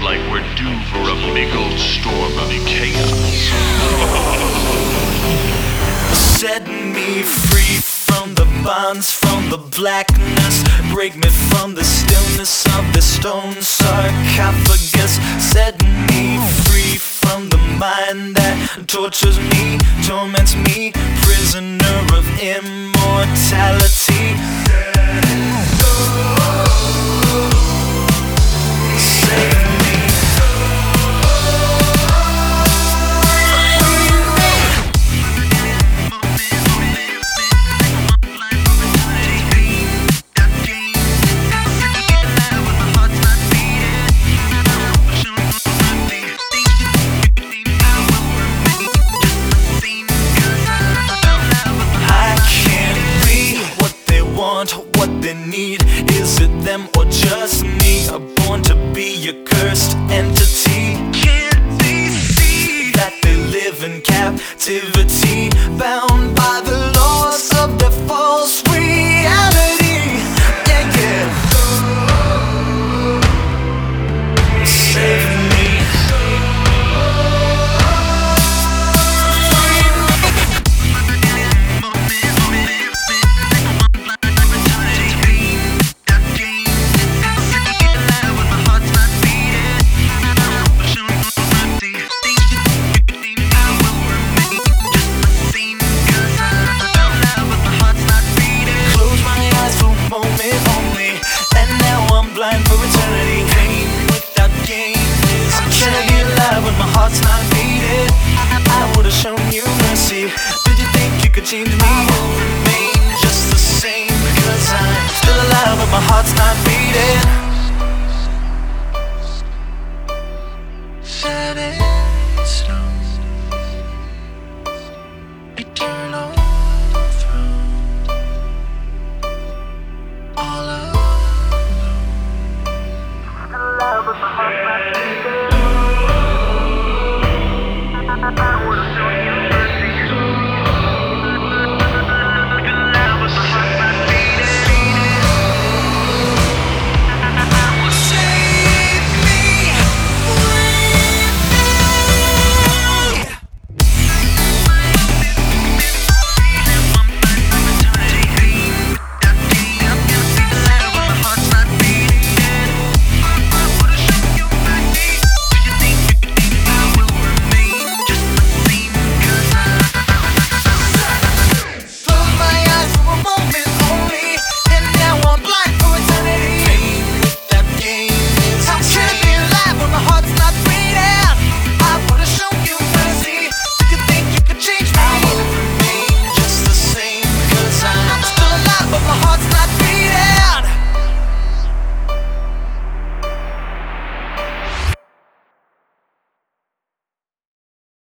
like we're due for a big old storm of chaos. Set me free from the bonds, from the blackness. Break me from the stillness of the stone sarcophagus. Set me free from the mind that tortures me, torments me, prisoner of immortality. Save me. What they need, is it them or just me? Born to be a cursed entity. Can't they see that they live in captivity, bound by the laws of their false reality? Yeah, yeah. Save me. Heart's not beating. I would've shown you mercy. Did you think you could change me? I will remain just the same, because I'm still alive but my heart's not